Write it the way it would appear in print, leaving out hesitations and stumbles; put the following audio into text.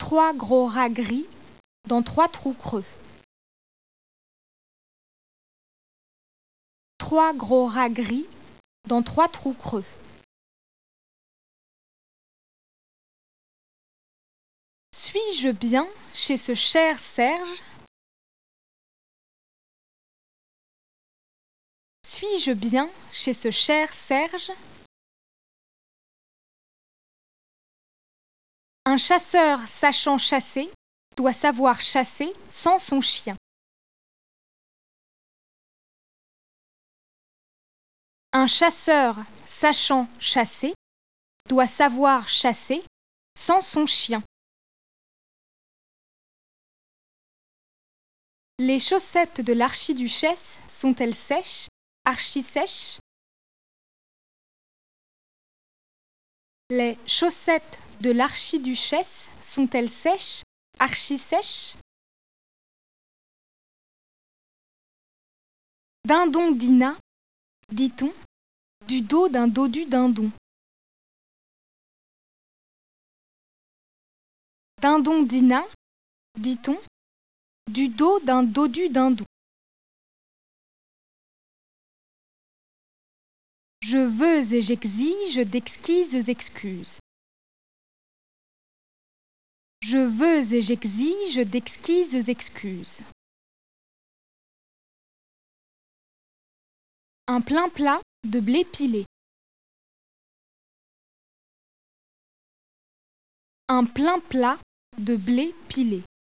3 gros rats gris dans 3 trous creux. 3 gros rats gris dans 3 trous creux. Suis-je bien chez ce cher Serge? Suis-je bien chez ce cher Serge? Un chasseur sachant chasser doit savoir chasser sans son chien. Un chasseur sachant chasser doit savoir chasser sans son chien. Les chaussettes de l'archiduchesse sont-elles sèches, archi-sèches? Les chaussettes de l'archiduchesse sont-elles sèches, archi-sèches? Dindon dina, dit-on, du dos d'un dodu dindon. Dindon dina, dit-on, du dos d'un dodu dindon. Je veux et j'exige d'exquises excuses. Je veux et j'exige d'exquises excuses. Un plein plat de blé pilé. Un plein plat de blé pilé.